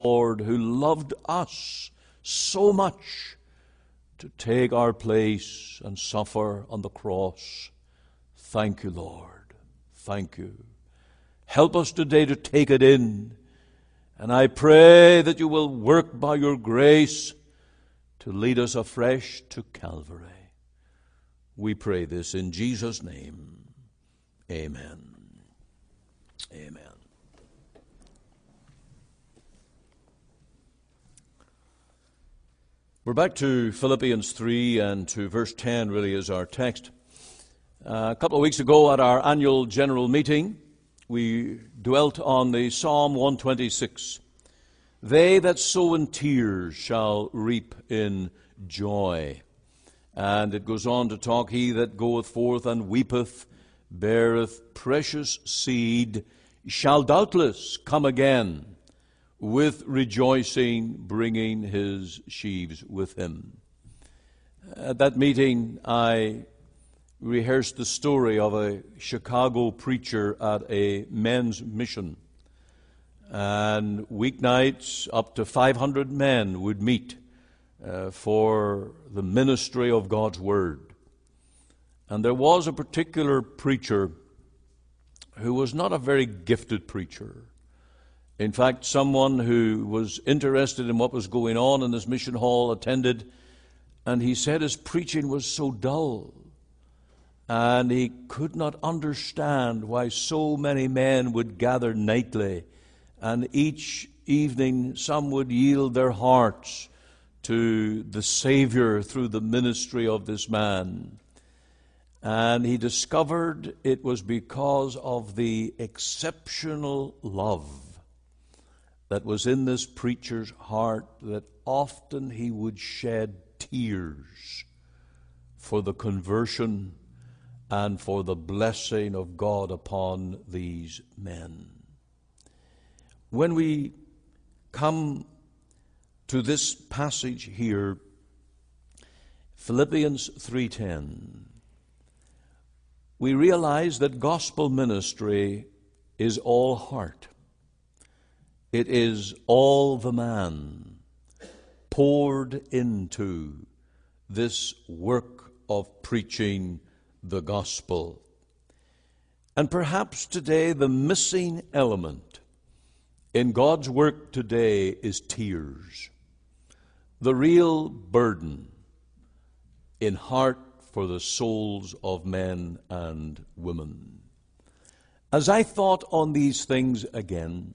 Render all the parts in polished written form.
Lord, who loved us so much to take our place and suffer on the cross. Thank you, Lord. Thank you. Help us today to take it in. And I pray that you will work by your grace to lead us afresh to Calvary. We pray this in Jesus' name. Amen. Amen. We're back to Philippians 3 and to verse 10 really is our text. A couple of weeks ago at our annual general meeting, we dwelt on the Psalm 126. They that sow in tears shall reap in joy. And it goes on to talk, he that goeth forth and weepeth, beareth precious seed, shall doubtless come again, with rejoicing, bringing his sheaves with him. At that meeting, I rehearsed the story of a Chicago preacher at a men's mission. And weeknights, up to 500 men would meet for the ministry of God's Word. And there was a particular preacher who was not a very gifted preacher. In fact, someone who was interested in what was going on in this mission hall attended, and he said his preaching was so dull, and he could not understand why so many men would gather nightly, and each evening some would yield their hearts to the Savior through the ministry of this man. And he discovered it was because of the exceptional love that was in this preacher's heart that often he would shed tears for the conversion and for the blessing of God upon these men. When we come to this passage here, Philippians 3:10, we realize that gospel ministry is all heart. It is all the man poured into this work of preaching the gospel. And perhaps today the missing element in God's work today is tears. The real burden in heart for the souls of men and women. As I thought on these things again,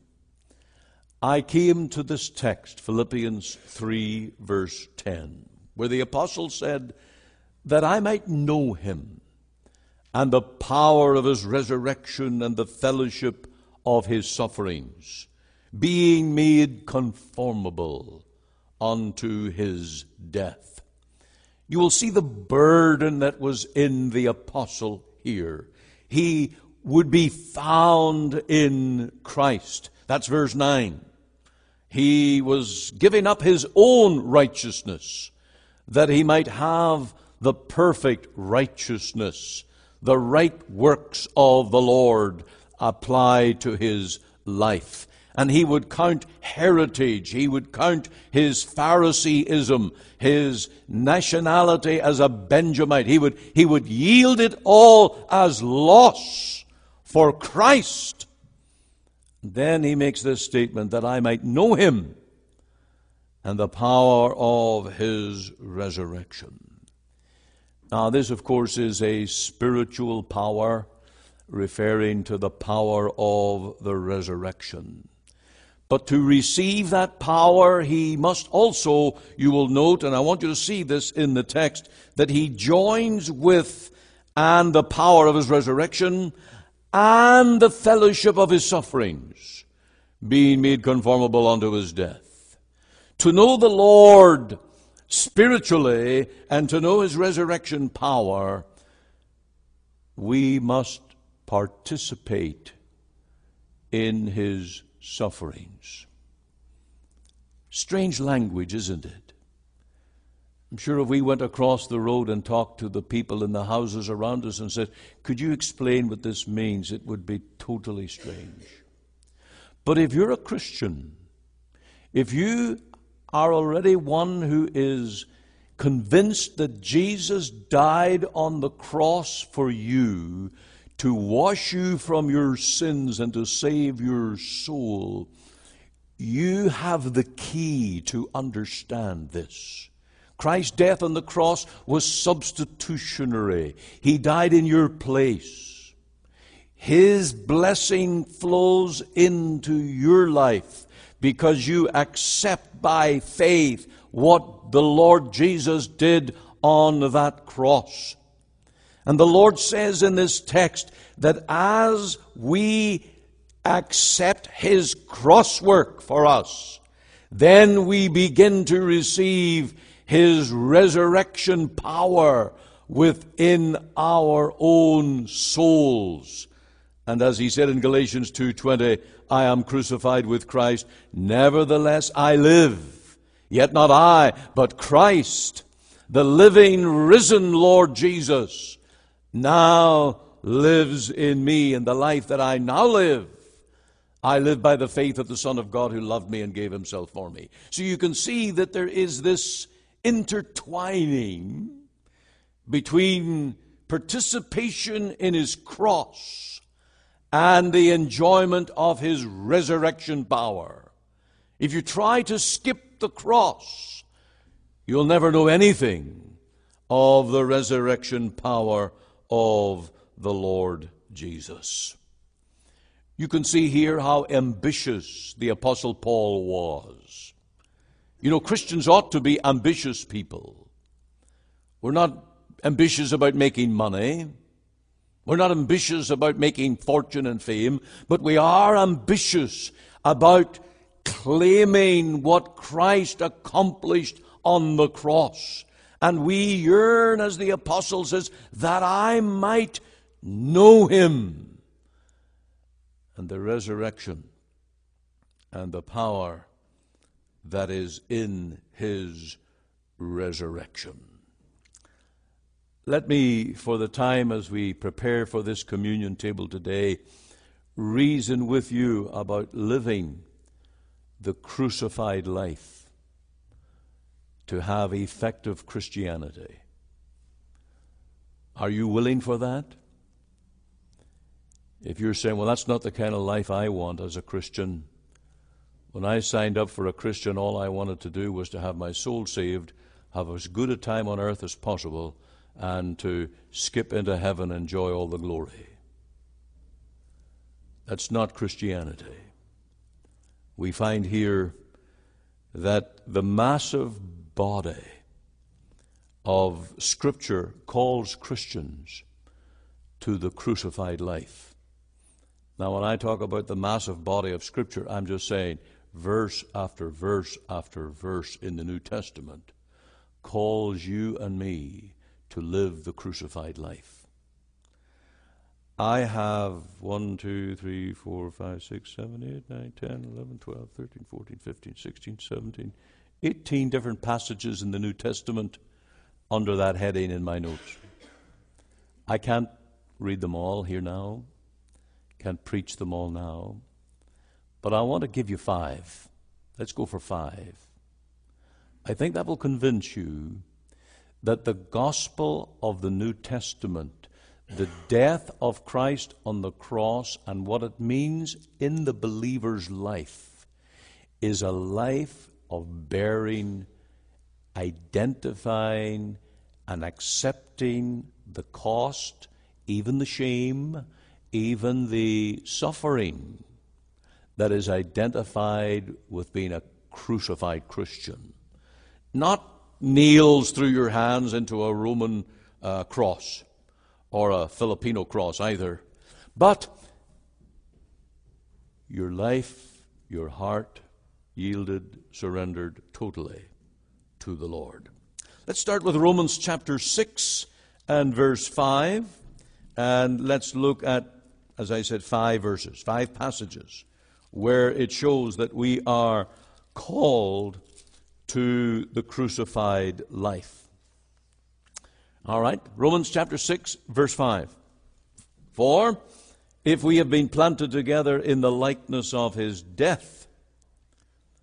I came to this text, Philippians 3, verse 10, where the apostle said, that I might know him and the power of his resurrection and the fellowship of his sufferings, being made conformable unto his death. You will see the burden that was in the apostle here. He would be found in Christ. That's verse 9. He was giving up his own righteousness that he might have the perfect righteousness, the right works of the Lord applied to his life. And he would count heritage, he would count his Phariseeism, his nationality as a Benjamite. He would yield it all as loss for Christ. Then he makes this statement, that I might know him and the power of his resurrection. Now this, of course, is a spiritual power, referring to the power of the resurrection. But to receive that power, he must also, you will note, and I want you to see this in the text, that he joins with and the power of his resurrection and the fellowship of his sufferings, being made conformable unto his death. To know the Lord spiritually and to know his resurrection power, we must participate in his sufferings. Strange language, isn't it? I'm sure if we went across the road and talked to the people in the houses around us and said, could you explain what this means? It would be totally strange. But if you're a Christian, If you are already one who is convinced that Jesus died on the cross for you to wash you from your sins and to save your soul, you have the key to understand this. Christ's death on the cross was substitutionary. He died in your place. His blessing flows into your life because you accept by faith what the Lord Jesus did on that cross. And the Lord says in this text that as we accept His cross work for us, then we begin to receive His resurrection power within our own souls. And as He said in Galatians 2:20, I am crucified with Christ, nevertheless I live. Yet not I, but Christ, the living, risen Lord Jesus, now lives in me. And the life that I now live, I live by the faith of the Son of God who loved me and gave Himself for me. So you can see that there is this intertwining between participation in His cross and the enjoyment of His resurrection power. If you try to skip the cross, you'll never know anything of the resurrection power of the Lord Jesus. You can see here how ambitious the Apostle Paul was. You know, Christians ought to be ambitious people. We're not ambitious about making money. We're not ambitious about making fortune and fame, but we are ambitious about claiming what Christ accomplished on the cross. And we yearn, as the apostle says, that I might know Him and the resurrection and the power that is in His resurrection. Let me, for the time as we prepare for this communion table today, reason with you about living the crucified life to have effective Christianity. Are you willing for that? If you're saying, well, that's not the kind of life I want as a Christian. When I signed up for a Christian, all I wanted to do was to have my soul saved, have as good a time on earth as possible, and to skip into heaven and enjoy all the glory. That's not Christianity. We find here that the massive body of Scripture calls Christians to the crucified life. Now, when I talk about the massive body of Scripture, I'm just saying verse after verse after verse in the New Testament calls you and me to live the crucified life. I have 1, 2, 3, 4, 5, 6, 7, 8, 9, 10, 11, 12, 13, 14, 15, 16, 17, 18 different passages in the New Testament under that heading in my notes. I can't read them all here now, can't preach them all now, but I want to give you 5. Let's go for 5. I think that will convince you that the gospel of the New Testament, the death of Christ on the cross and what it means in the believer's life, is a life of bearing, identifying, and accepting the cost, even the shame, even the suffering that is identified with being a crucified Christian. Not nails through your hands into a Roman cross or a Filipino cross either, but your life, your heart, yielded, surrendered totally to the Lord. Let's start with Romans chapter 6 and verse 5, and let's look at, as I said, 5 verses, 5 passages, where it shows that we are called to the crucified life. All right, Romans chapter 6, verse 5. For if we have been planted together in the likeness of His death,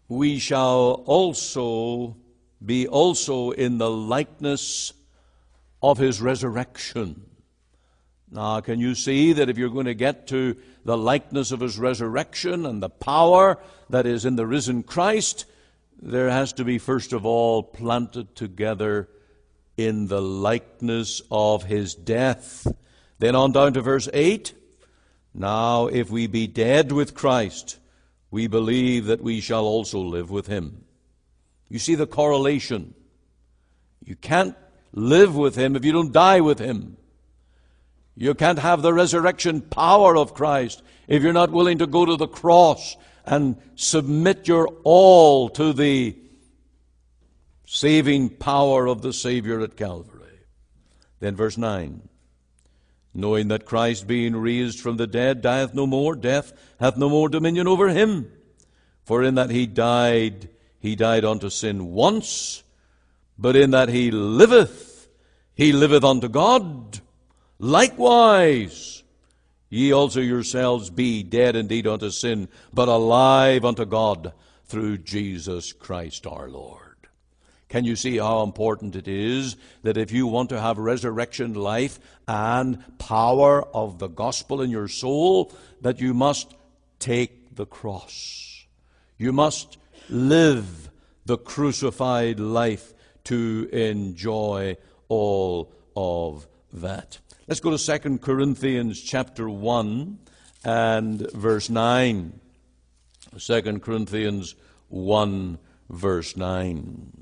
we shall also be also in the likeness of his resurrection. Now, can you see that if you're going to get to the likeness of his resurrection and the power that is in the risen Christ, there has to be, first of all, planted together in the likeness of his death. Then on down to verse 8. Now, if we be dead with Christ, we believe that we shall also live with him. You see the correlation. You can't live with him if you don't die with him. You can't have the resurrection power of Christ if you're not willing to go to the cross and submit your all to the saving power of the Savior at Calvary. Then verse 9. Knowing that Christ, being raised from the dead, dieth no more, death hath no more dominion over him. For in that he died unto sin once, but in that he liveth unto God. Likewise, ye also yourselves be dead indeed unto sin, but alive unto God through Jesus Christ our Lord. Can you see how important it is that if you want to have resurrection life and power of the gospel in your soul, that you must take the cross. You must live the crucified life to enjoy all of that. Let's go to 2 Corinthians chapter 1 and verse 9. 2 Corinthians 1 verse 9.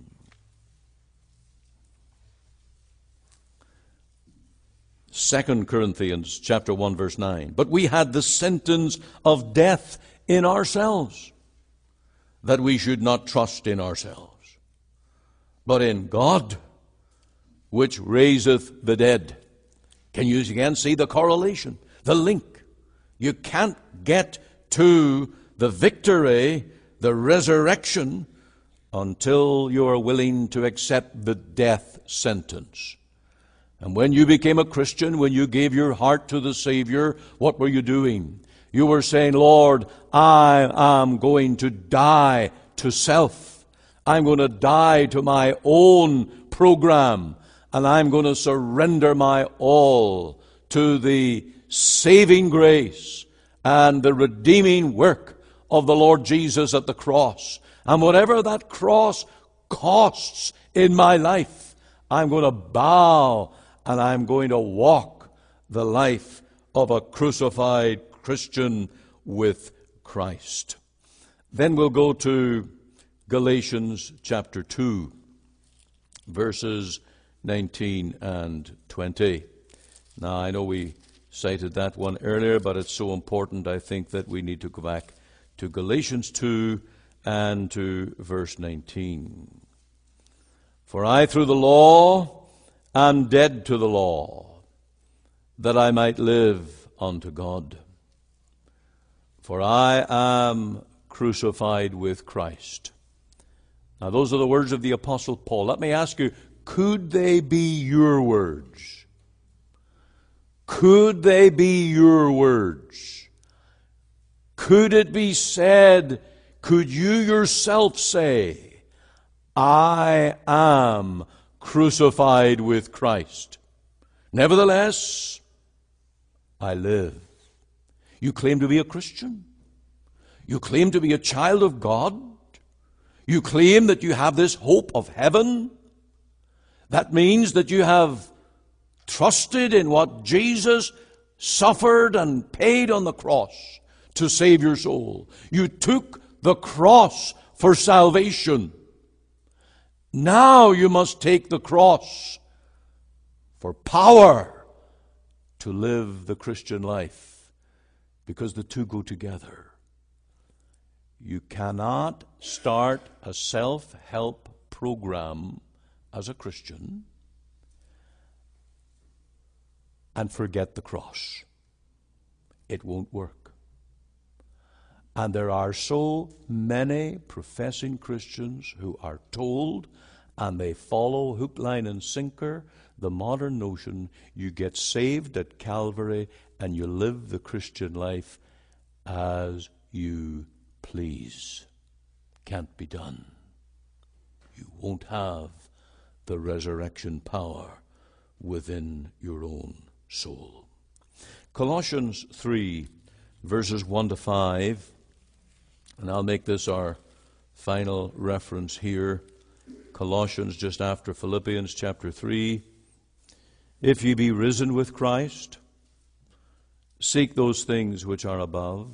2 Corinthians chapter 1 verse 9. But we had the sentence of death in ourselves, that we should not trust in ourselves, but in God, which raiseth the dead. Can you again see the correlation, the link? You can't get to the victory, the resurrection, until you are willing to accept the death sentence. And when you became a Christian, when you gave your heart to the Savior, what were you doing? You were saying, Lord, I am going to die to self. I'm going to die to my own program. And I'm going to surrender my all to the saving grace and the redeeming work of the Lord Jesus at the cross. And whatever that cross costs in my life, I'm going to bow and I'm going to walk the life of a crucified Christian with Christ. Then we'll go to Galatians chapter 2, verses 19 and 20. Now, I know we cited that one earlier, but it's so important, I think, that we need to go back to Galatians 2 and to verse 19. For I, through the law, am dead to the law, that I might live unto God. For I am crucified with Christ. Now, those are the words of the Apostle Paul. Let me ask you, could they be your words? Could they be your words? Could it be said, could you yourself say, I am crucified with Christ? Nevertheless, I live. You claim to be a Christian. You claim to be a child of God. You claim that you have this hope of heaven. That means that you have trusted in what Jesus suffered and paid on the cross to save your soul. You took the cross for salvation. Now you must take the cross for power to live the Christian life, because the two go together. You cannot start a self-help program as a Christian and forget the cross. It won't work. And there are so many professing Christians who are told, and they follow hook, line, and sinker the modern notion, you get saved at Calvary and you live the Christian life as you please. can't be done. You won't have the resurrection power within your own soul. Colossians 3, verses 1 to 5, and I'll make this our final reference here. Colossians, just after Philippians chapter 3. If ye be risen with Christ, seek those things which are above,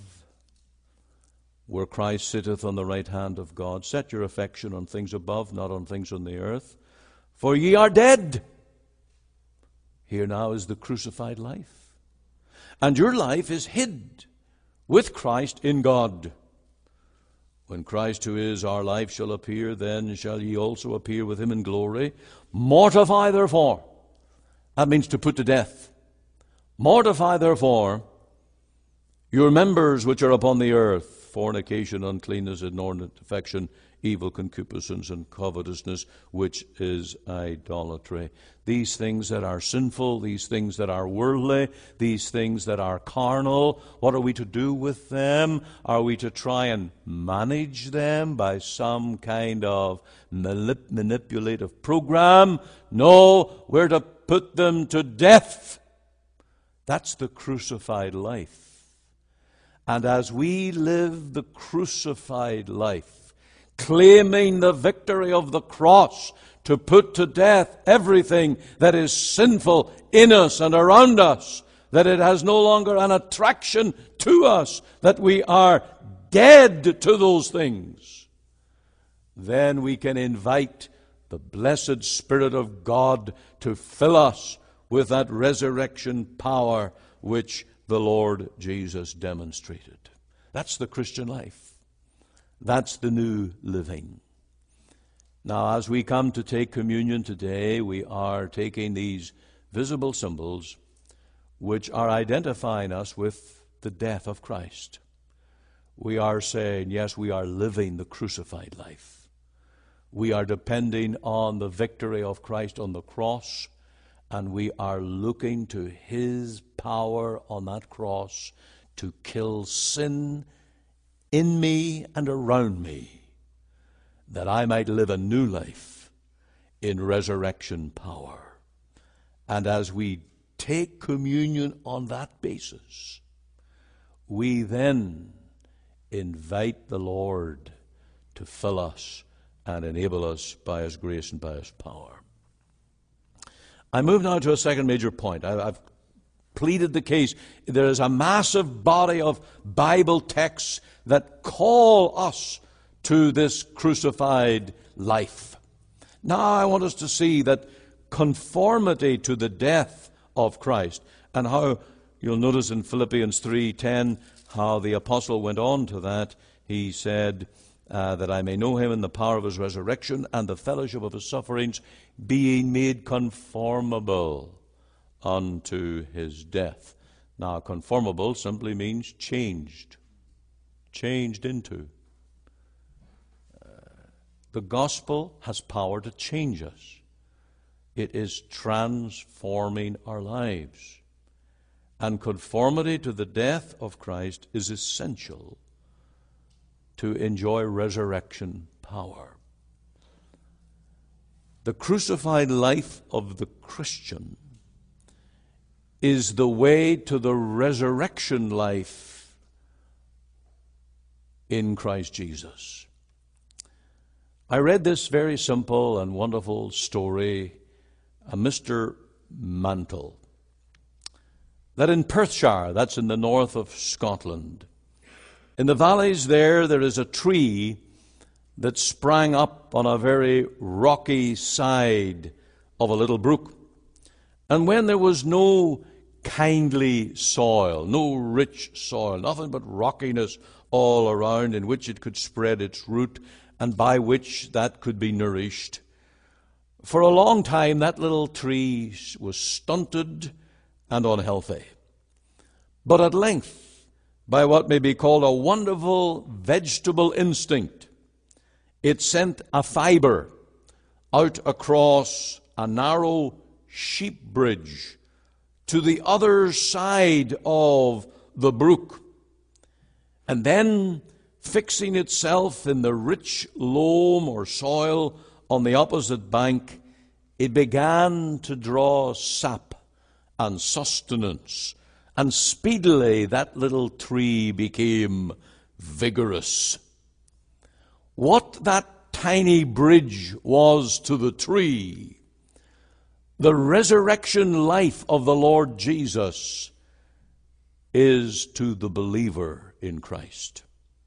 where Christ sitteth on the right hand of God. Set your affection on things above, not on things on the earth. For ye are dead. Here now is the crucified life. And your life is hid with Christ in God. When Christ, who is our life, shall appear, then shall ye also appear with him in glory. Mortify, therefore. That means to put to death. Mortify, therefore, your members which are upon the earth, fornication, uncleanness, inordinate affection, evil concupiscence, and covetousness, which is idolatry. These things that are sinful, these things that are worldly, these things that are carnal, what are we to do with them? Are we to try and manage them by some kind of manipulative program? No, we're to put them to death. That's the crucified life. And as we live the crucified life, claiming the victory of the cross to put to death everything that is sinful in us and around us, that it has no longer an attraction to us, that we are dead to those things, then we can invite the blessed Spirit of God to fill us with that resurrection power which the Lord Jesus demonstrated. That's the Christian life. That's the new living. Now, as we come to take communion today, we are taking these visible symbols which are identifying us with the death of Christ. We are saying, yes, we are living the crucified life. We are depending on the victory of Christ on the cross, and we are looking to his power on that cross to kill sin in me and around me, that I might live a new life in resurrection power. And as we take communion on that basis, we then invite the Lord to fill us and enable us by his grace and by his power. I move now to a second major point. I've pleaded the case. There is a massive body of Bible texts that call us to this crucified life. Now I want us to see that conformity to the death of Christ, and how you'll notice in Philippians 3:10 how the apostle went on to that. He said that I may know him in the power of his resurrection and the fellowship of his sufferings, being made conformable unto his death. Now, conformable simply means changed into. The gospel has power to change us. It is transforming our lives. And conformity to the death of Christ is essential to enjoy resurrection power. The crucified life of the Christian is the way to the resurrection life in Christ Jesus. I read this very simple and wonderful story, Mr. Mantle, that in Perthshire, that's in the north of Scotland, in the valleys there is a tree that sprang up on a very rocky side of a little brook. And when there was no kindly soil, no rich soil, nothing but rockiness all around in which it could spread its root and by which that could be nourished, for a long time that little tree was stunted and unhealthy. But at length, by what may be called a wonderful vegetable instinct, it sent a fiber out across a narrow sheep bridge to the other side of the brook. And then fixing itself in the rich loam or soil on the opposite bank, it began to draw sap and sustenance, and speedily that little tree became vigorous. What that tiny bridge was to the tree, the resurrection life of the Lord Jesus is to the believer in Christ.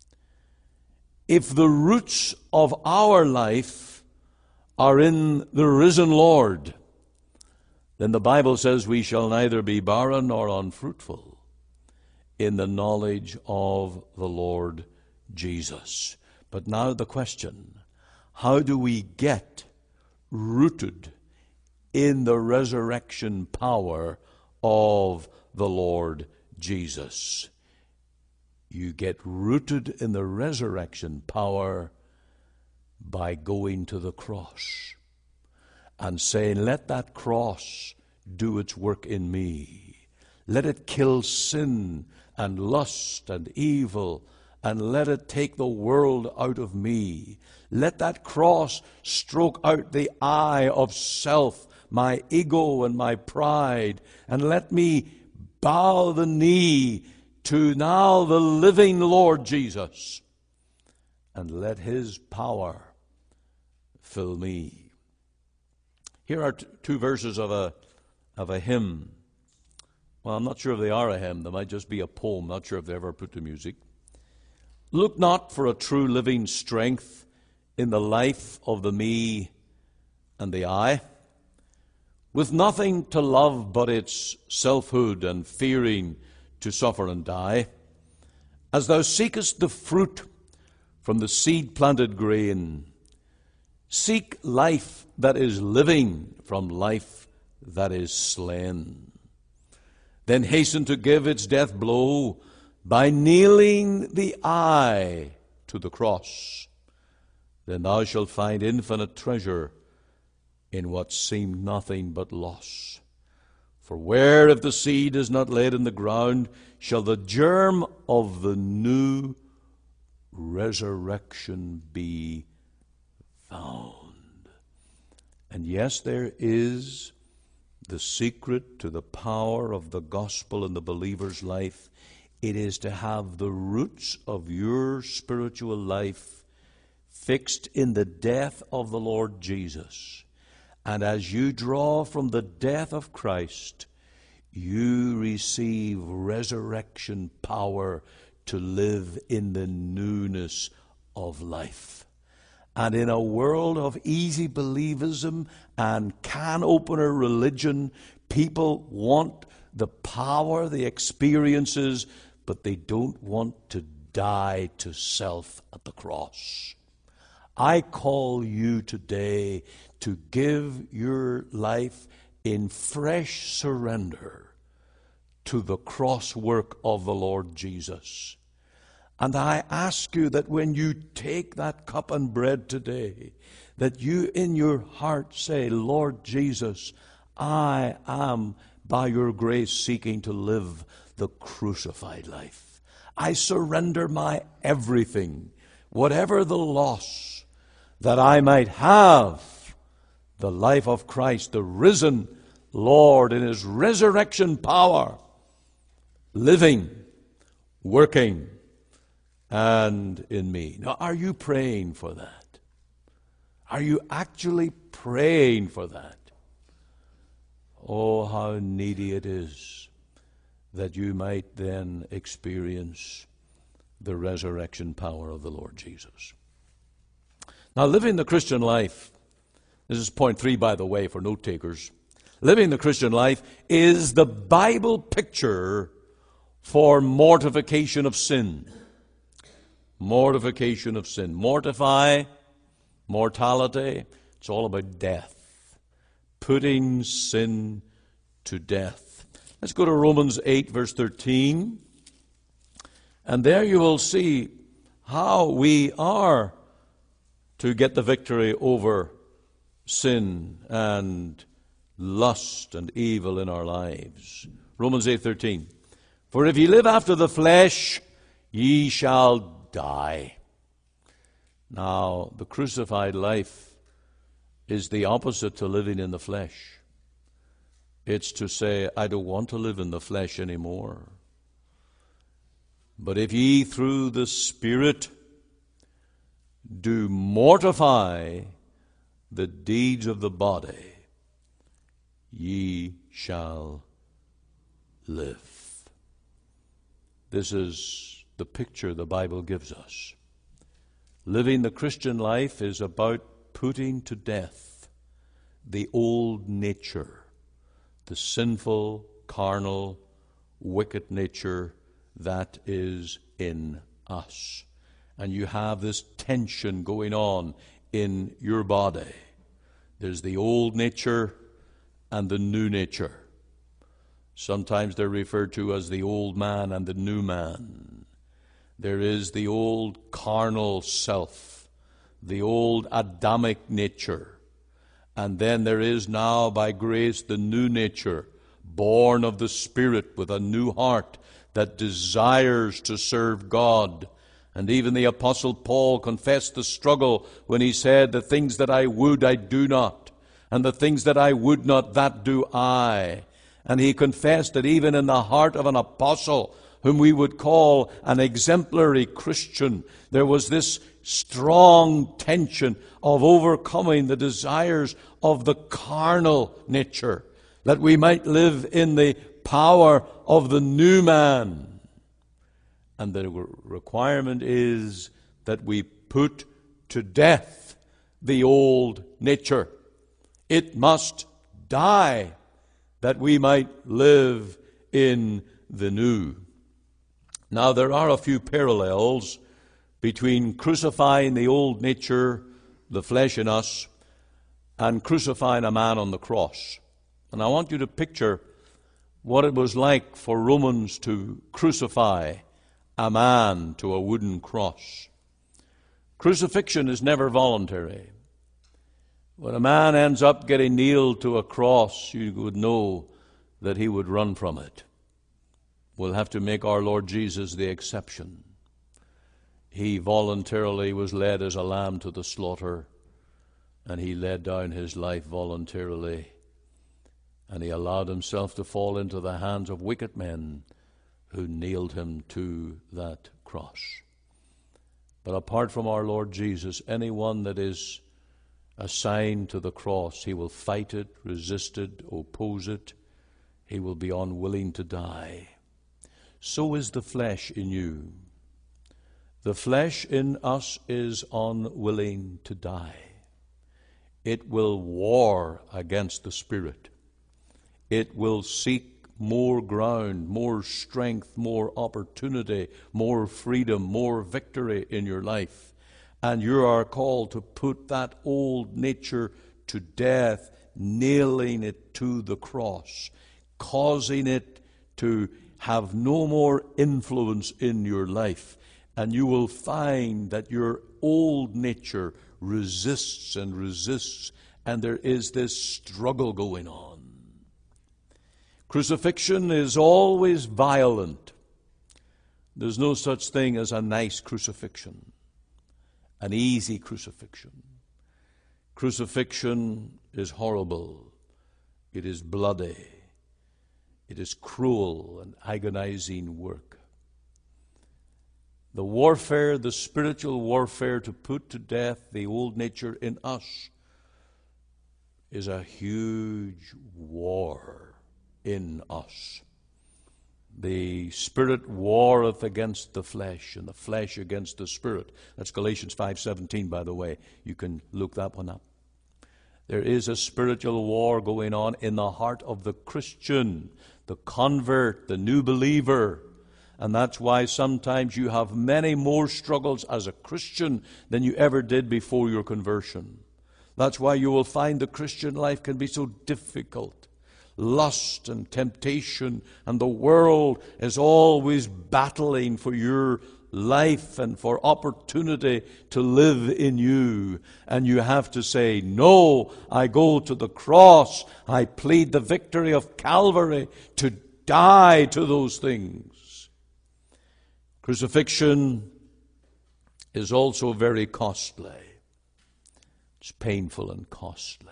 If the roots of our life are in the risen Lord, then the Bible says we shall neither be barren nor unfruitful in the knowledge of the Lord Jesus. But now the question, how do we get rooted in the resurrection power of the Lord Jesus? You get rooted in the resurrection power by going to the cross and saying, let that cross do its work in me. Let it kill sin and lust and evil, and let it take the world out of me. Let that cross stroke out the eye of self, my ego and my pride, and let me bow the knee to now the living Lord Jesus, and let his power fill me. Here are two verses of a hymn. Well, I'm not sure if they are a hymn. They might just be a poem. Not sure if they ever put to music. Look not for a true living strength in the life of the me and the I, with nothing to love but its selfhood and fearing to suffer and die. As thou seekest the fruit from the seed-planted grain, seek life that is living from life that is slain. Then hasten to give its death blow by nailing the I to the cross. Then thou shalt find infinite treasure in what seemed nothing but loss. For where, if the seed is not laid in the ground, shall the germ of the new resurrection be found? And yes, there is the secret to the power of the gospel in the believer's life. It is to have the roots of your spiritual life fixed in the death of the Lord Jesus. And as you draw from the death of Christ, you receive resurrection power to live in the newness of life. And in a world of easy believism and can-opener religion, people want the power, the experiences, but they don't want to die to self at the cross. I call you today to give your life in fresh surrender to the cross work of the Lord Jesus. And I ask you that when you take that cup and bread today, that you in your heart say, Lord Jesus, I am by your grace seeking to live the crucified life. I surrender my everything, whatever the loss, that I might have the life of Christ, the risen Lord in his resurrection power, living, working, and in me. Now, are you praying for that? Are you actually praying for that? Oh, how needy it is that you might then experience the resurrection power of the Lord Jesus. Now, living the Christian life, this is point 3, by the way, for note takers. Living the Christian life is the Bible picture for mortification of sin. Mortification of sin. Mortify, mortality, it's all about death. Putting sin to death. Let's go to Romans 8, verse 13. And there you will see how we are to get the victory over sin and lust and evil in our lives. Romans 8:13. For if ye live after the flesh, ye shall die. Now, the crucified life is the opposite to living in the flesh. It's to say, I don't want to live in the flesh anymore. But if ye through the Spirit do mortify the deeds of the body, ye shall live. This is the picture the Bible gives us. Living the Christian life is about putting to death the old nature, the sinful, carnal, wicked nature that is in us. And you have this tension going on in your body. There's the old nature and the new nature. Sometimes they're referred to as the old man and the new man. There is the old carnal self, the old Adamic nature. And then there is now, by grace, the new nature, born of the Spirit with a new heart that desires to serve God. And even the Apostle Paul confessed the struggle when he said, the things that I would, I do not. And the things that I would not, that do I. And he confessed that even in the heart of an apostle, whom we would call an exemplary Christian, there was this strong tension of overcoming the desires of the carnal nature, that we might live in the power of the new man. And the requirement is that we put to death the old nature. It must die that we might live in the new. Now, there are a few parallels between crucifying the old nature, the flesh in us, and crucifying a man on the cross. And I want you to picture what it was like for Romans to crucify a man to a wooden cross. Crucifixion is never voluntary. When a man ends up getting nailed to a cross, you would know that he would run from it. We'll have to make our Lord Jesus the exception. He voluntarily was led as a lamb to the slaughter, and he laid down his life voluntarily, and he allowed himself to fall into the hands of wicked men who nailed him to that cross. But apart from our Lord Jesus, anyone that is assigned to the cross, he will fight it, resist it, oppose it. He will be unwilling to die. So is the flesh in you. The flesh in us is unwilling to die. It will war against the Spirit. It will seek more ground, more strength, more opportunity, more freedom, more victory in your life. And you are called to put that old nature to death, nailing it to the cross, causing it to have no more influence in your life. And you will find that your old nature resists and resists, and there is this struggle going on. Crucifixion is always violent. There's no such thing as a nice crucifixion, an easy crucifixion. Crucifixion is horrible. It is bloody. It is cruel and agonizing work. The warfare, the spiritual warfare to put to death the old nature in us is a huge war in us. The Spirit warreth against the flesh, and the flesh against the Spirit. That's Galatians 5:17, by the way. You can look that one up. There is a spiritual war going on in the heart of the Christian, the convert, the new believer. And that's why sometimes you have many more struggles as a Christian than you ever did before your conversion. That's why you will find the Christian life can be so difficult. Lust and temptation and the world is always battling for your life and for opportunity to live in you. And you have to say, no, I go to the cross. I plead the victory of Calvary to die to those things. Crucifixion is also very costly. It's painful and costly.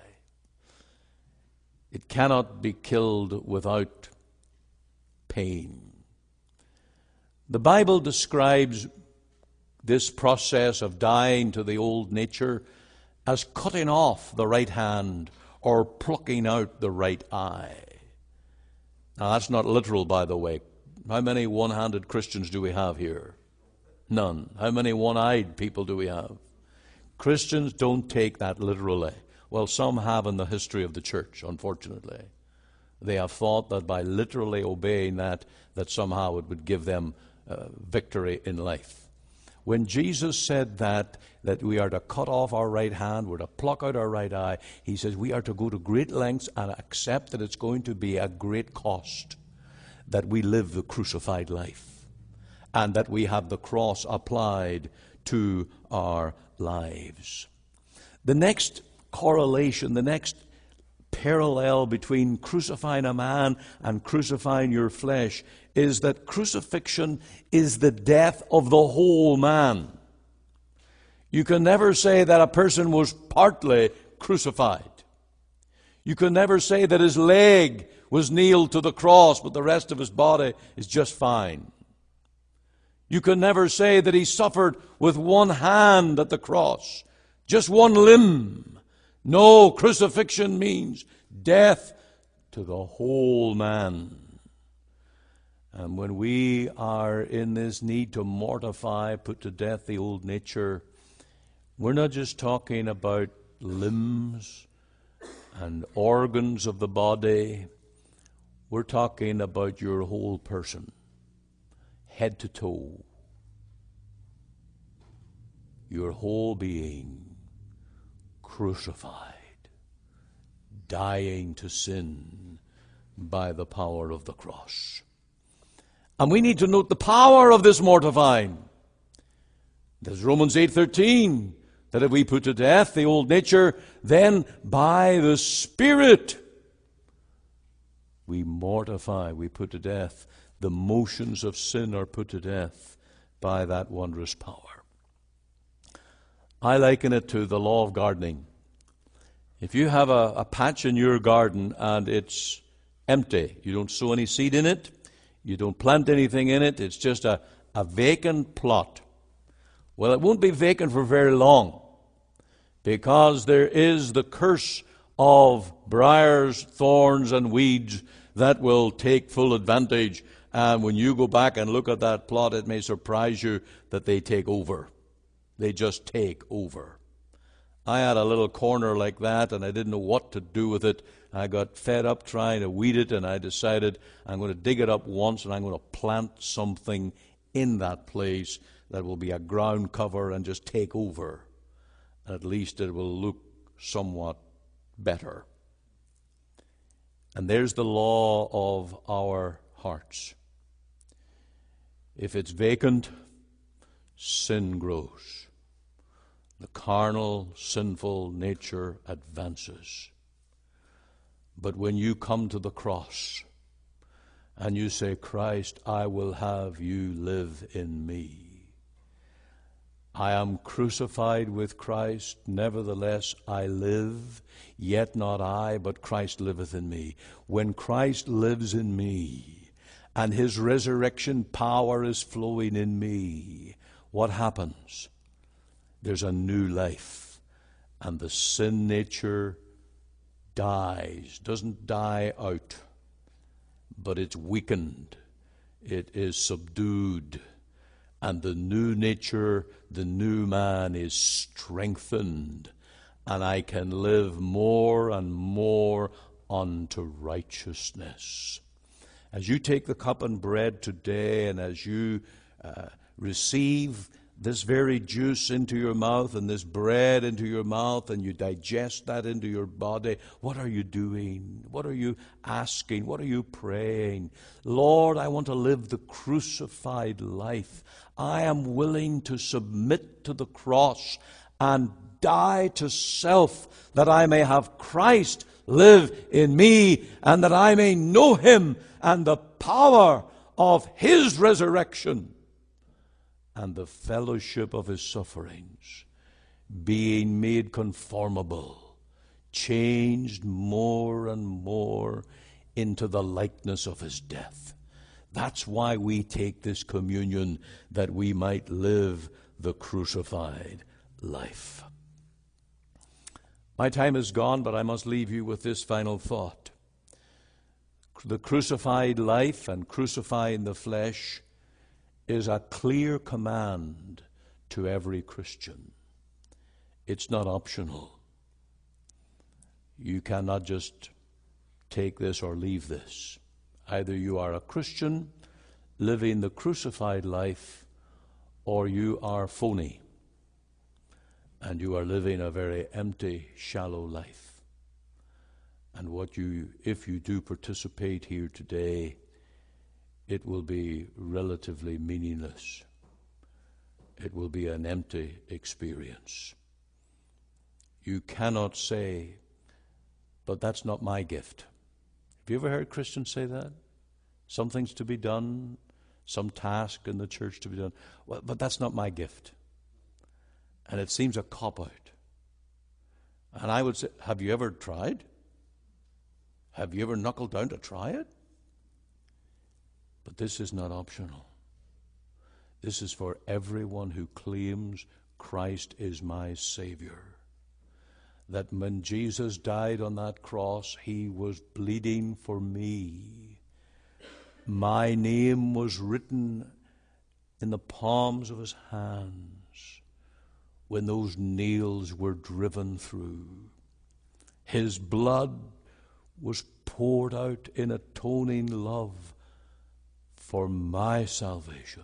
It cannot be killed without pain. The Bible describes this process of dying to the old nature as cutting off the right hand or plucking out the right eye. Now, that's not literal, by the way. How many one-handed Christians do we have here? None. How many one-eyed people do we have? Christians don't take that literally. Well, some have in the history of the church, unfortunately. They have thought that by literally obeying that somehow it would give them victory in life. When Jesus said that we are to cut off our right hand, we're to pluck out our right eye, he says we are to go to great lengths and accept that it's going to be a great cost that we live the crucified life and that we have the cross applied to our lives. The next correlation, the next parallel between crucifying a man and crucifying your flesh is that crucifixion is the death of the whole man. You can never say that a person was partly crucified. You can never say that his leg was nailed to the cross, but the rest of his body is just fine. You can never say that he suffered with one hand at the cross, just one limb. No, crucifixion means death to the whole man. And when we are in this need to mortify, put to death the old nature, we're not just talking about limbs and organs of the body. We're talking about your whole person, head to toe. Your whole being crucified, dying to sin by the power of the cross. And we need to note the power of this mortifying. There's Romans 8:13, that if we put to death the old nature, then by the Spirit we mortify, we put to death. The motions of sin are put to death by that wondrous power. I liken it to the law of gardening. If you have a patch in your garden and it's empty, you don't sow any seed in it, you don't plant anything in it, it's just a vacant plot. Well, it won't be vacant for very long because there is the curse of briars, thorns, and weeds that will take full advantage. And when you go back and look at that plot, it may surprise you that they take over. They just take over. I had a little corner like that, and I didn't know what to do with it. I got fed up trying to weed it, and I decided I'm going to dig it up once, and I'm going to plant something in that place that will be a ground cover and just take over. At least it will look somewhat better. And there's the law of our hearts. If it's vacant, sin grows. The carnal, sinful nature advances. But when you come to the cross and you say, Christ, I will have you live in me. I am crucified with Christ, nevertheless I live, yet not I, but Christ liveth in me. When Christ lives in me and his resurrection power is flowing in me, what happens? There's a new life, and the sin nature dies, doesn't die out, but it's weakened, it is subdued, and the new nature, the new man is strengthened, and I can live more and more unto righteousness. As you take the cup and bread today, and as you receive this very juice into your mouth and this bread into your mouth, and you digest that into your body, what are you doing? What are you asking? What are you praying? Lord, I want to live the crucified life. I am willing to submit to the cross and die to self, that I may have Christ live in me, and that I may know him and the power of his resurrection. and the fellowship of his sufferings, being made conformable, changed more and more into the likeness of his death. That's why we take this communion, that we might live the crucified life. My time is gone, but I must leave you with this final thought. The crucified life and crucifying the flesh is a clear command to every Christian. It's not optional. You cannot just take this or leave this. Either you are a Christian living the crucified life, or you are phony and you are living a very empty, shallow life. And if you do participate here today, it will be relatively meaningless. It will be an empty experience. You cannot say, but that's not my gift. Have you ever heard Christians say that? Something's to be done, some task in the church to be done. Well, but that's not my gift. And it seems a cop-out. And I would say, have you ever tried? Have you ever knuckled down to try it? But this is not optional. This is for everyone who claims Christ is my Savior. That when Jesus died on that cross, he was bleeding for me. My name was written in the palms of his hands when those nails were driven through. His blood was poured out in atoning love for my salvation.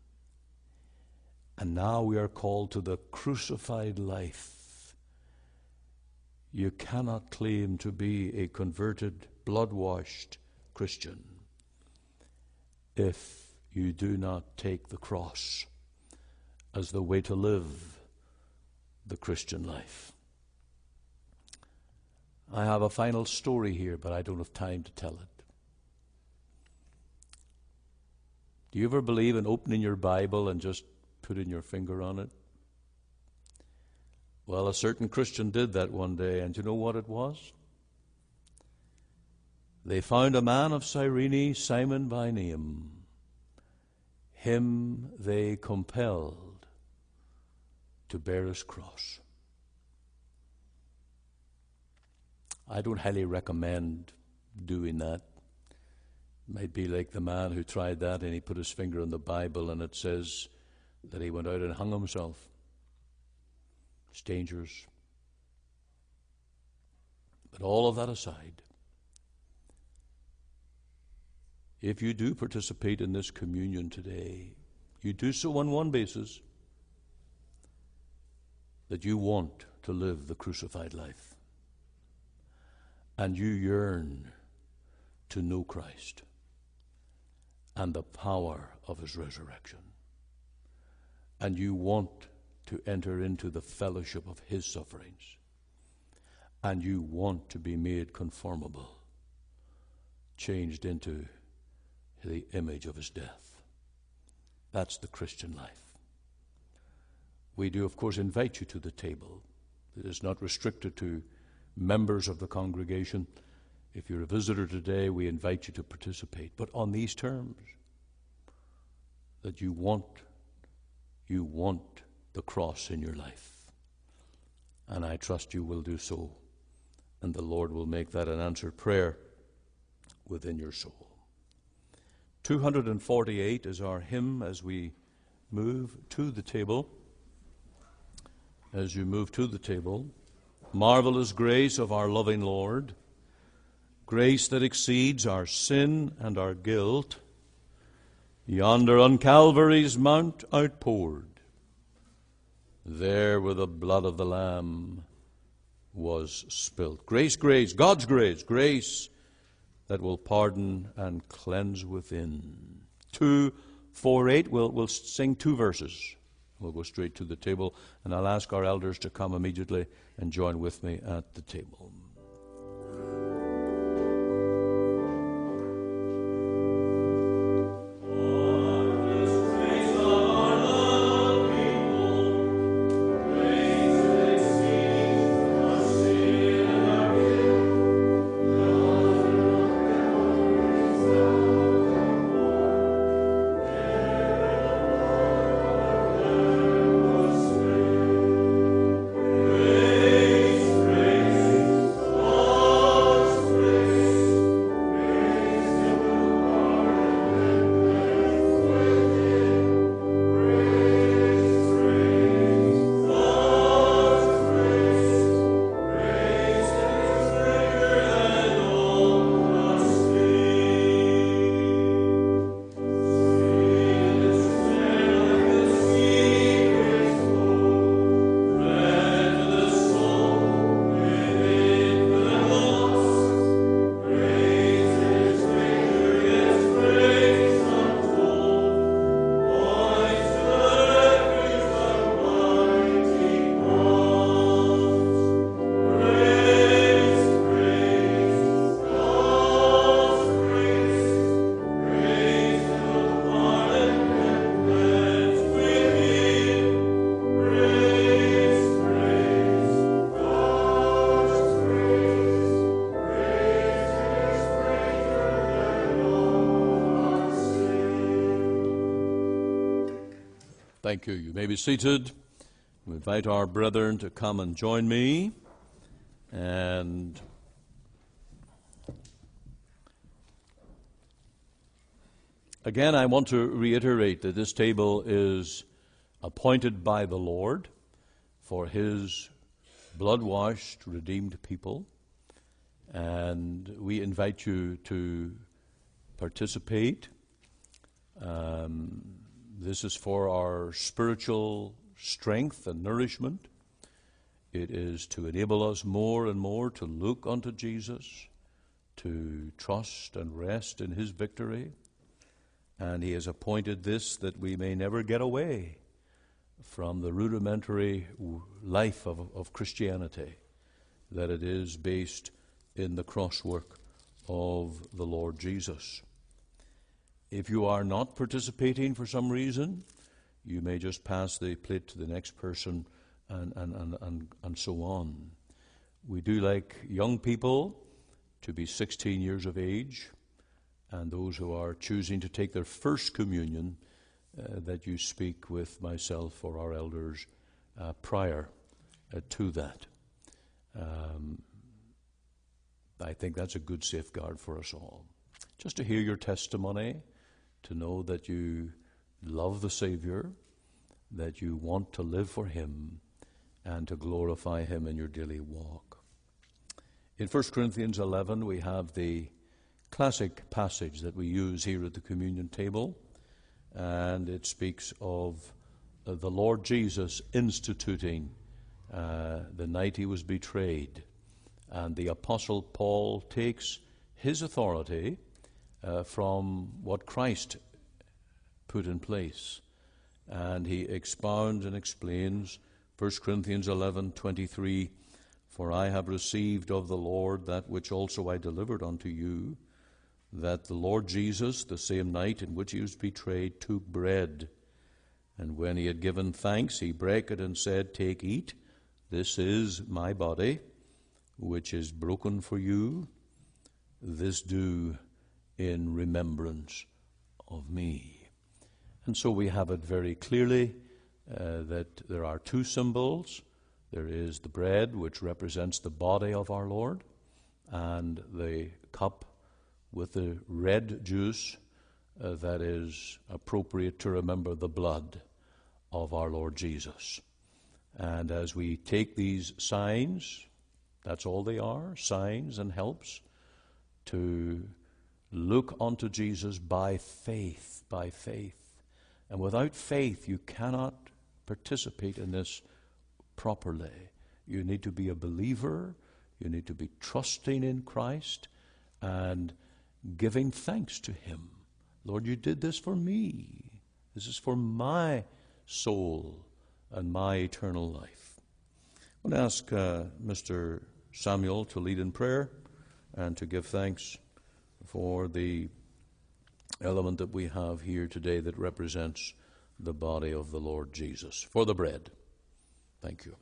And now we are called to the crucified life. You cannot claim to be a converted, blood-washed Christian if you do not take the cross as the way to live the Christian life. I have a final story here, but I don't have time to tell it. Do you ever believe in opening your Bible and just putting your finger on it? Well, a certain Christian did that one day, and you know what it was? They found a man of Cyrene, Simon by name. Him they compelled to bear his cross. I don't highly recommend doing that. It might be like the man who tried that and he put his finger on the Bible and it says that he went out and hung himself. It's dangerous. But all of that aside, if you do participate in this communion today, you do so on one basis, that you want to live the crucified life. And you yearn to know Christ and the power of his resurrection. And you want to enter into the fellowship of his sufferings. And you want to be made conformable, changed into the image of his death. That's the Christian life. We do, of course, invite you to the table. It is not restricted to members of the congregation. If you're a visitor today, we invite you to participate. But on these terms, that you want the cross in your life. And I trust you will do so. And the Lord will make that an answered prayer within your soul. 248 is our hymn as we move to the table. As you move to the table, marvelous grace of our loving Lord, grace that exceeds our sin and our guilt, yonder on Calvary's mount outpoured, there where the blood of the Lamb was spilt. Grace, grace, God's grace, grace that will pardon and cleanse within. 248, we'll sing two verses. We'll go straight to the table, and I'll ask our elders to come immediately and join with me at the table. Grace of our Lord. Thank you. You may be seated. We invite our brethren to come and join me. And again, I want to reiterate that this table is appointed by the Lord for His blood-washed, redeemed people. And we invite you to participate. This is for our spiritual strength and nourishment. It is to enable us more and more to look unto Jesus, to trust and rest in His victory. And He has appointed this that we may never get away from the rudimentary life of Christianity, that it is based in the crosswork of the Lord Jesus. If you are not participating for some reason, you may just pass the plate to the next person and so on. We do like young people to be 16 years of age, and those who are choosing to take their first communion, that you speak with myself or our elders prior to that. I think that's a good safeguard for us all. Just to hear your testimony, to know that you love the Savior, that you want to live for Him, and to glorify Him in your daily walk. In 1 Corinthians 11, we have the classic passage that we use here at the communion table, and it speaks of the Lord Jesus instituting the night He was betrayed. And the Apostle Paul takes his authority from what Christ put in place. And he expounds and explains 1 Corinthians 11:23, "For I have received of the Lord that which also I delivered unto you, that the Lord Jesus, the same night in which He was betrayed, took bread. And when He had given thanks, He brake it and said, Take, eat, this is my body, which is broken for you. This do in remembrance of me." And so we have it very clearly that there are two symbols. There is the bread, which represents the body of our Lord, and the cup with the red juice that is appropriate to remember the blood of our Lord Jesus. And as we take these signs, that's all they are, signs and helps, to look unto Jesus by faith, by faith. And without faith, you cannot participate in this properly. You need to be a believer. You need to be trusting in Christ and giving thanks to Him. Lord, you did this for me. This is for my soul and my eternal life. I want to ask Mr. Samuel to lead in prayer and to give thanks for the element that we have here today that represents the body of the Lord Jesus. For the bread. Thank you.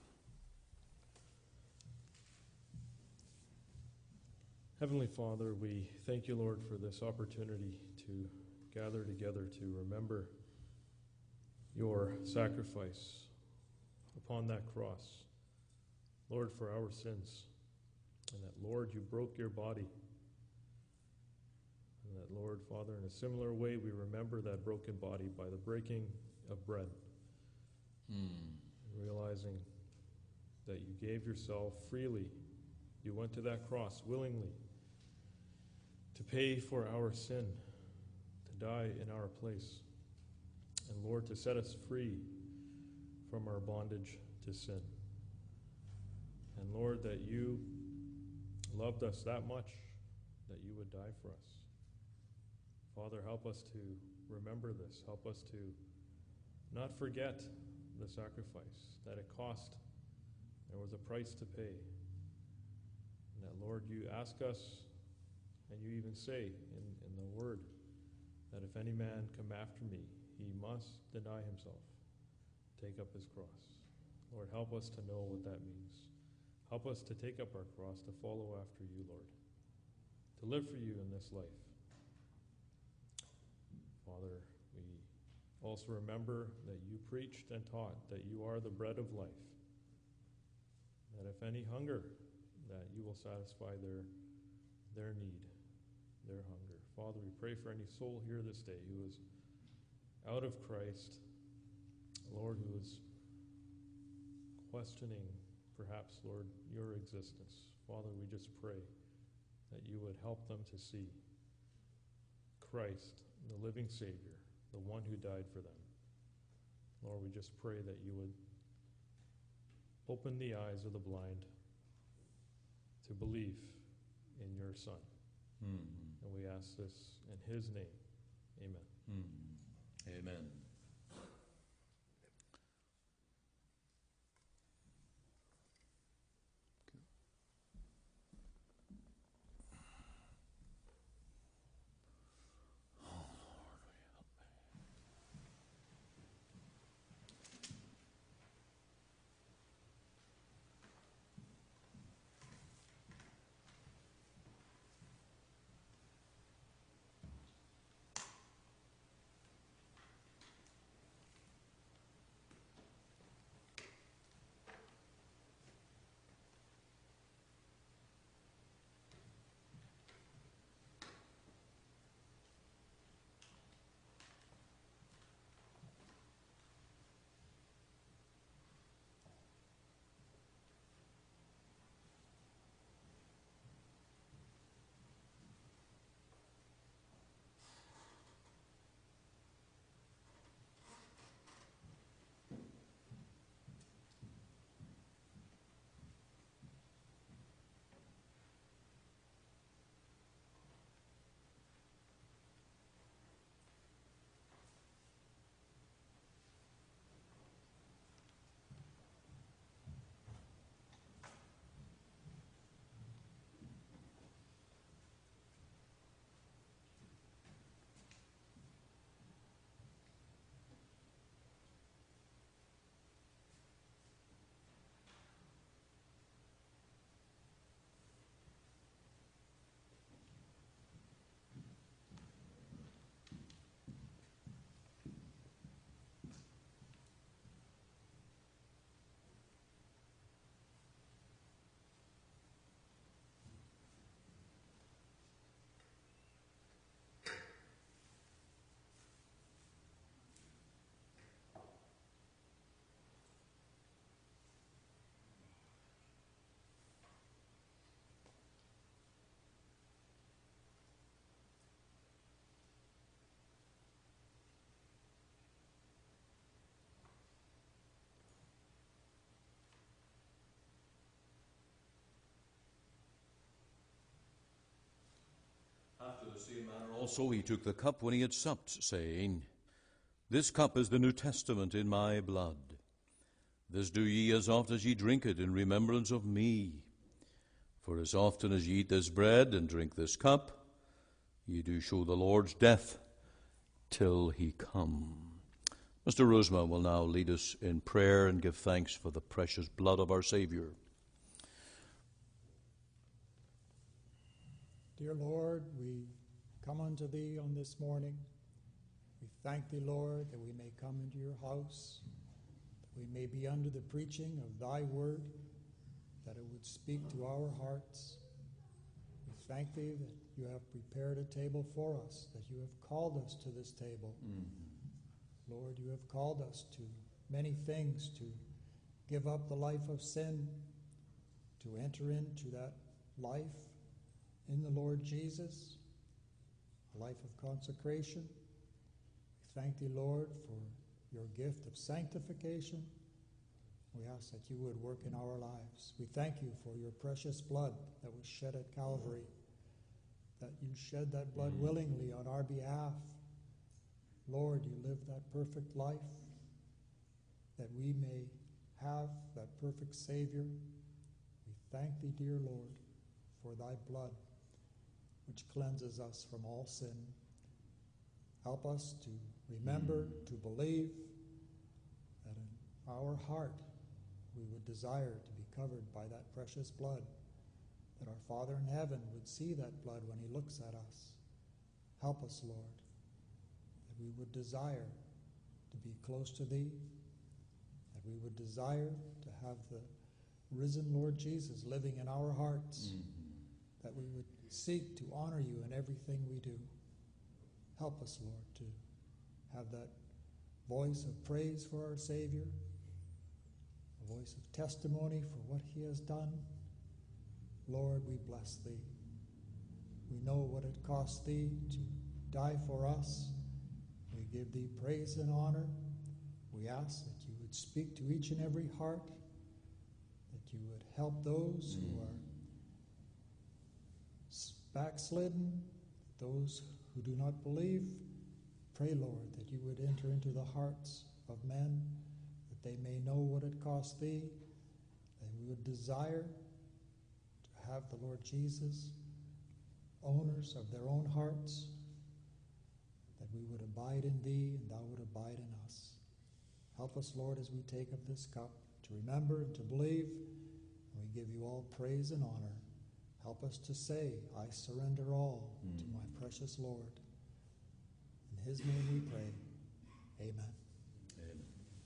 Heavenly Father, we thank you, Lord, for this opportunity to gather together to remember your sacrifice upon that cross, Lord, for our sins. And that, Lord, you broke your body. And that, Lord, Father, in a similar way, we remember that broken body by the breaking of bread. Realizing that you gave yourself freely. You went to that cross willingly to pay for our sin, to die in our place. And, Lord, to set us free from our bondage to sin. And, Lord, that you loved us that much that you would die for us. Father, help us to remember this. Help us to not forget the sacrifice, that it cost. There was a price to pay. And that, Lord, you ask us, and you even say in the word, that if any man come after me, he must deny himself, take up his cross. Lord, help us to know what that means. Help us to take up our cross, to follow after you, Lord, to live for you in this life. Father, we Also remember that you preached and taught that you are the bread of life, that if any hunger, that you will satisfy their need, their hunger. Father, we pray for any soul here this day who is out of Christ, Lord, who is questioning, perhaps, Lord, your existence. Father, we just pray that you would help them to see Christ, the living Savior, the one who died for them. Lord, we just pray that you would open the eyes of the blind to believe in your Son. And we ask this in his name. Amen. Amen. After the same manner also he took the cup when he had supped, saying, This cup is the New Testament in my blood. This do ye as oft as ye drink it in remembrance of me. For as often as ye eat this bread and drink this cup, ye do show the Lord's death till he come. Mr. Roseman will now lead us in prayer and give thanks for the precious blood of our Savior. Dear Lord, we come unto Thee on this morning. We thank Thee, Lord, that we may come into Your house, that we may be under the preaching of Thy word, that it would speak to our hearts. We thank Thee that You have prepared a table for us, that You have called us to this table. Lord, You have called us to many things, to give up the life of sin, to enter into that life in the Lord Jesus, a life of consecration. We thank Thee, Lord, for Your gift of sanctification. We ask that You would work in our lives. We thank You for Your precious blood that was shed at Calvary, that You shed that blood willingly on our behalf. Lord, You lived that perfect life, that we may have that perfect Savior. We thank Thee, dear Lord, for Thy blood, which cleanses us from all sin. Help us to remember, to believe that in our heart we would desire to be covered by that precious blood, that our Father in heaven would see that blood when He looks at us. Help us, Lord, that we would desire to be close to Thee, that we would desire to have the risen Lord Jesus living in our hearts, that we would seek to honor You in everything we do. Help us, Lord, to have that voice of praise for our Savior, a voice of testimony for what He has done. Lord, we bless Thee. We know what it cost Thee to die for us. We give Thee praise and honor. We ask that You would speak to each and every heart, that You would help those who are backslidden, those who do not believe. Pray, Lord, that You would enter into the hearts of men, that they may know what it cost Thee, that we would desire to have the Lord Jesus owners of their own hearts, that we would abide in Thee and Thou would abide in us. Help us, Lord, as we take of this cup, to remember and to believe, and we give You all praise and honor. Help us to say, I surrender all to my precious Lord. In His name we pray. Amen. Amen.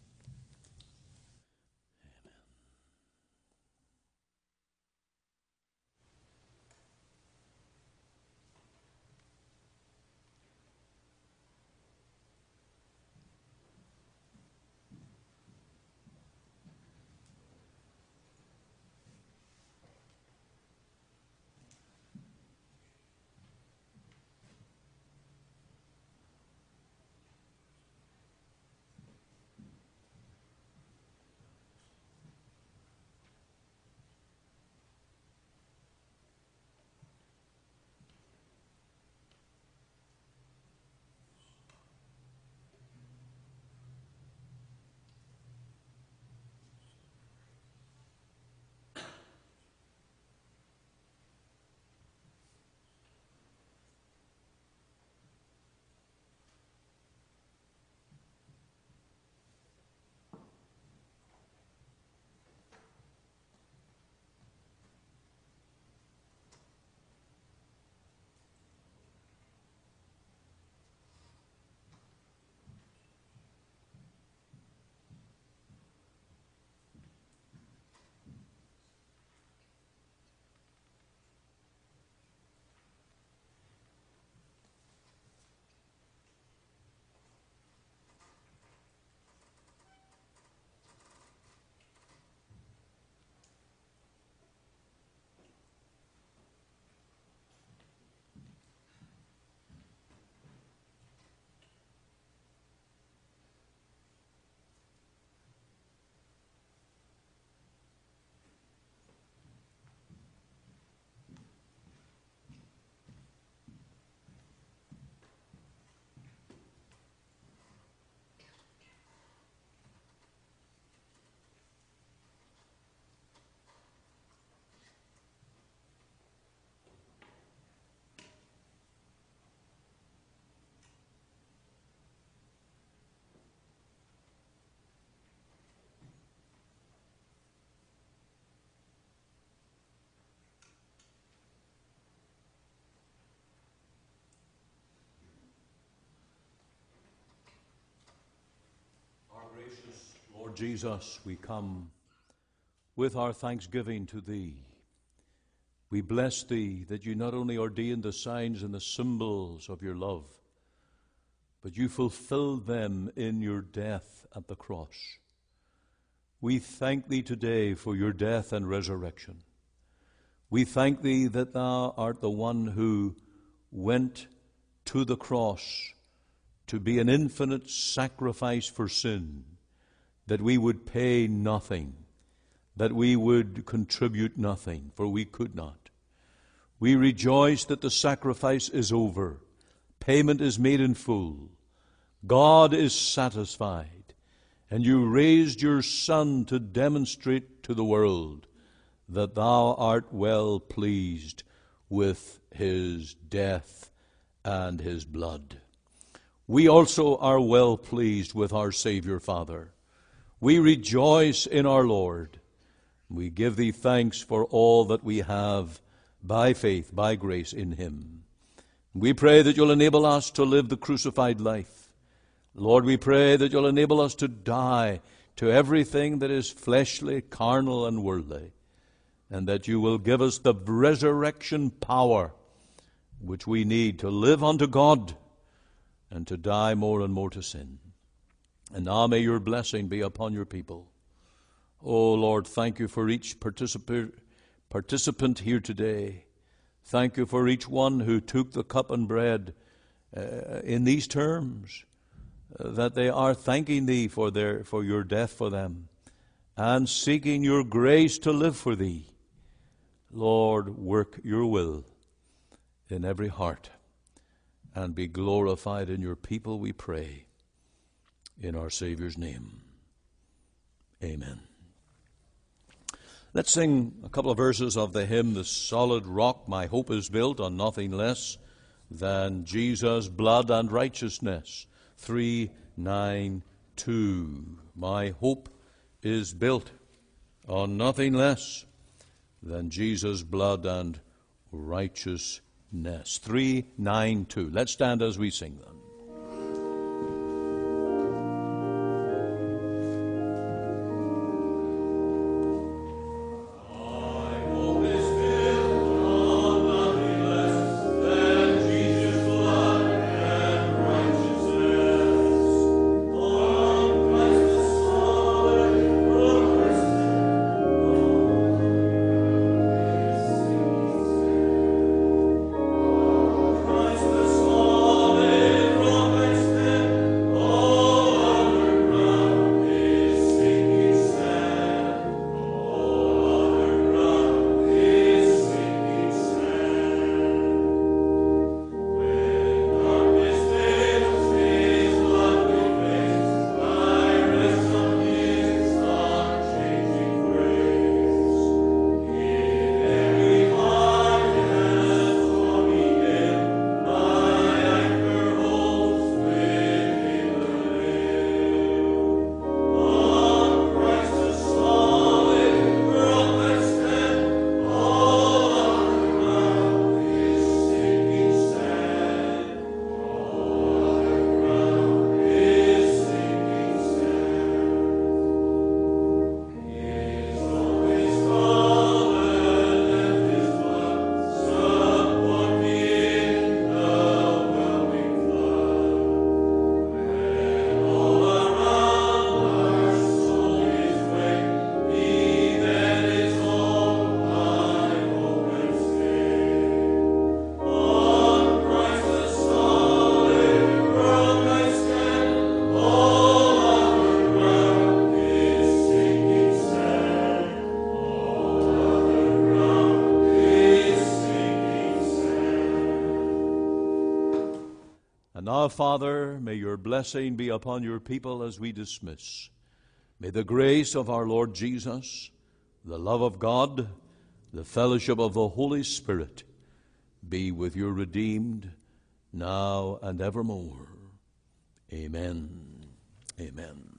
Gracious Lord Jesus, we come with our thanksgiving to Thee. We bless Thee that You not only ordained the signs and the symbols of Your love, but You fulfilled them in Your death at the cross. We thank Thee today for Your death and resurrection. We thank Thee that Thou art the one who went to the cross to be an infinite sacrifice for sin, that we would pay nothing, that we would contribute nothing, for we could not. We rejoice that the sacrifice is over. Payment is made in full. God is satisfied. And You raised Your Son to demonstrate to the world that Thou art well pleased with His death and His blood. We also are well pleased with our Savior, Father. We rejoice in our Lord. We give Thee thanks for all that we have by faith, by grace in Him. We pray that You'll enable us to live the crucified life, Lord, we pray that you'll enable us to die to everything that is fleshly, carnal, and worldly, and that you will give us the resurrection power which we need to live unto God and to die more and more to sin. And now may your blessing be upon your people. Oh, Lord, thank you for each participant here today. Thank you for each one who took the cup and bread in these terms, that they are thanking thee for your death for them and seeking your grace to live for thee. Lord, work your will in every heart and be glorified in your people, we pray, in our Savior's name. Amen. Let's sing a couple of verses of the hymn, "The Solid Rock, My Hope is Built on Nothing Less Than Jesus' Blood and Righteousness." 392. My hope is built on nothing less than Jesus' blood and righteousness. 392. Let's stand as we sing them. And now, Father, may your blessing be upon your people as we dismiss. May the grace of our Lord Jesus, the love of God, the fellowship of the Holy Spirit be with your redeemed now and evermore. Amen. Amen.